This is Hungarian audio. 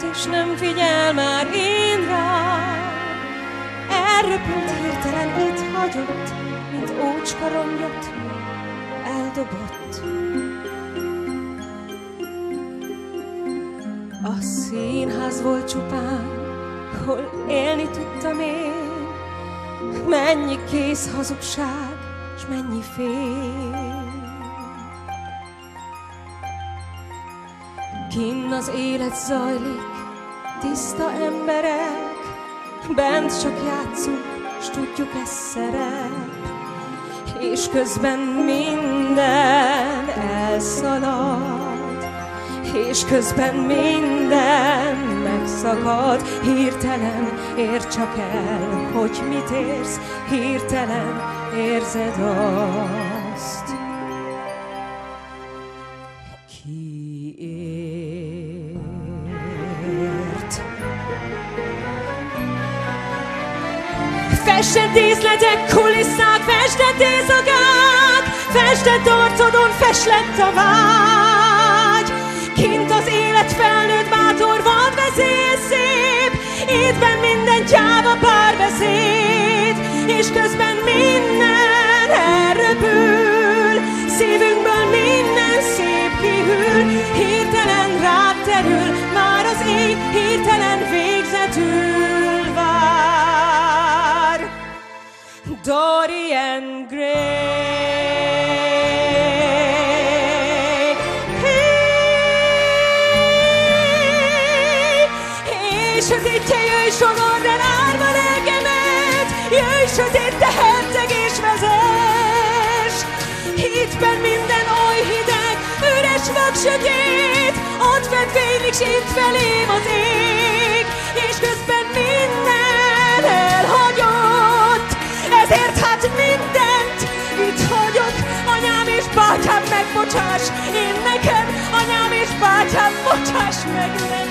és nem figyel már én rám. Elröpült hirtelen, itt hagyott, mint ócska rongyot eldobott. A színház volt csupán, hol élni tudtam én. Mennyi kész hazugság, s mennyi fény. Kinn az élet zajlik, tiszta emberek, bent csak játszunk, s tudjuk, ez szerep. És közben minden elszalad, és közben minden megszakad. Hirtelen érd csak el, hogy mit érsz, hirtelen érzed azt. Festett díszletek, kulisszák, festett éjszakák, festett arcodon fest lett a vágy. Kint az élet felnőtt, bátor, vad, veszély, szép, étben minden gyáva párbeszéd, és közben minden elröpül, szívünkből minden szép kihűl. Hirtelen rád terül, már az ég hirtelen végzetül vár. Dorian Gray. És sötétje, jöjj sogord el árva lelkemet, jöjj sötét, te herceg és vezess. Hitben minden oly hideg, üres vak sötét, ott fent fénylik, s itt felém az ég, és közben minden elhagyott. Ezért hát mindent itt hagyok, anyám és bátyám, megbocsáss, én neked, anyám és bátyám, bocsáss meg nekem.